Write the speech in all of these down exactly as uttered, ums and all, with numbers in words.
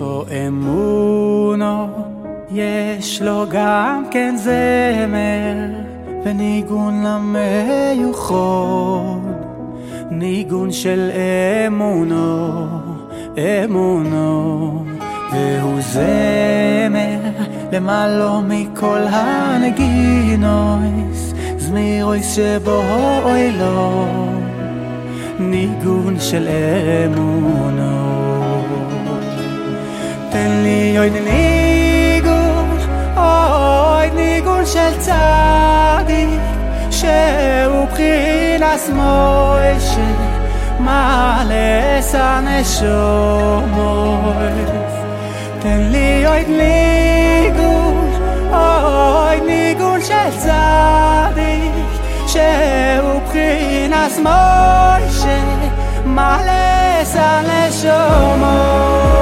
בו אמונו, יש לו גם כן זמר וניגון למיוחד, ניגון של אמונו, אמונו. והוא זמר למעלה מכל הנגינויס, זמירויס שבו אוילו, ניגון של אמונו. תן לי עוד ניגון, עוד ניגון של צדיק, שהוא בחינס מוישה, מעלס הנשומות. תן לי עוד ניגון, עוד ניגון של צדיק, שהוא בחינס מוישה, מעלס הנשומות.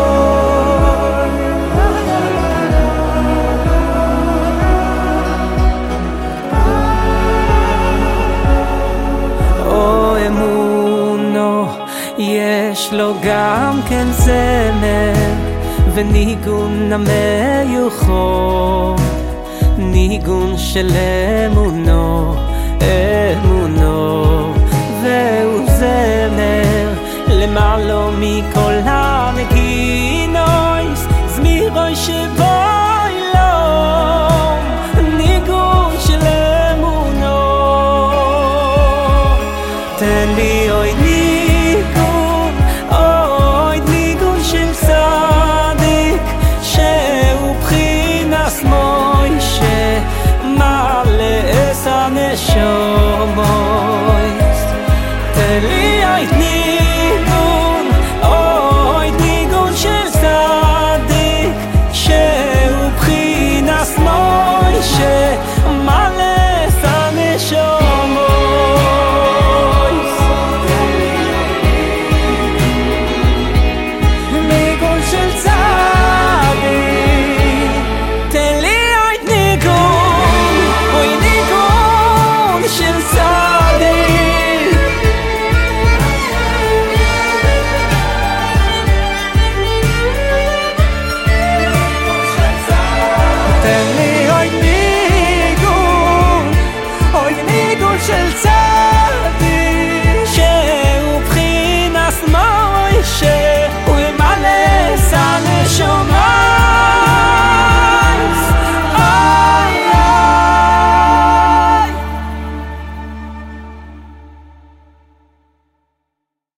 יש לו גם כן זמר וניגון המיוחד, ניגון של אמונו, אמונו. והוא זמר למעלה מכל